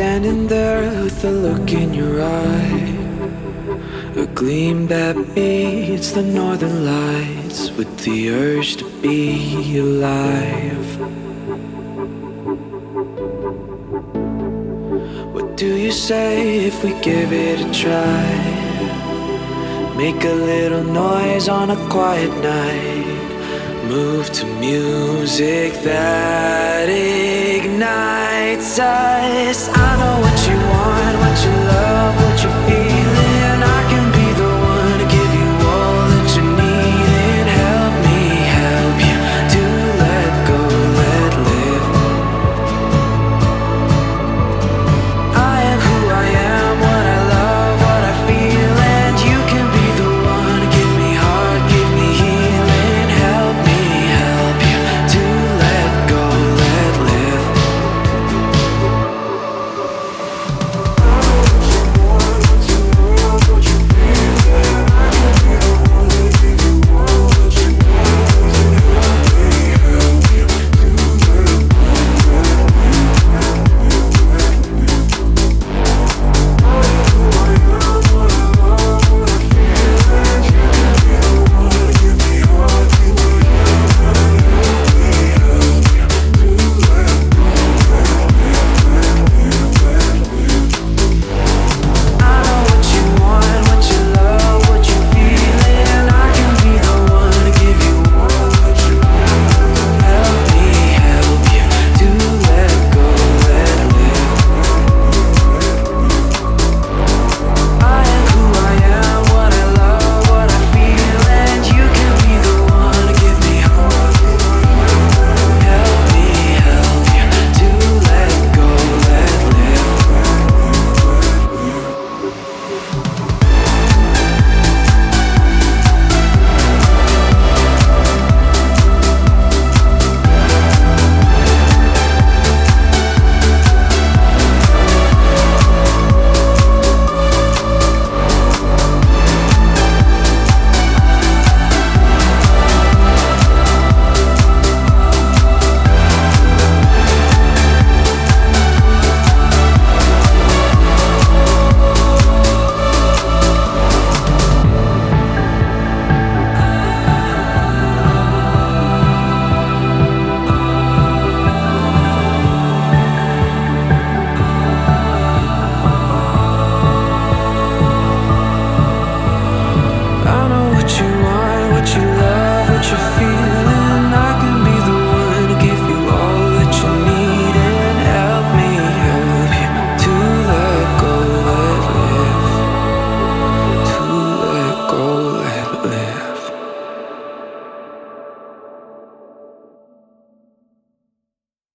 standing there with a look in your eye, a gleam that beats the northern lights with the urge to be alive. What do you say if we give it a try? Make a little noise on a quiet night. Move to music that ignites us. I know what you want, what you love, what you feel.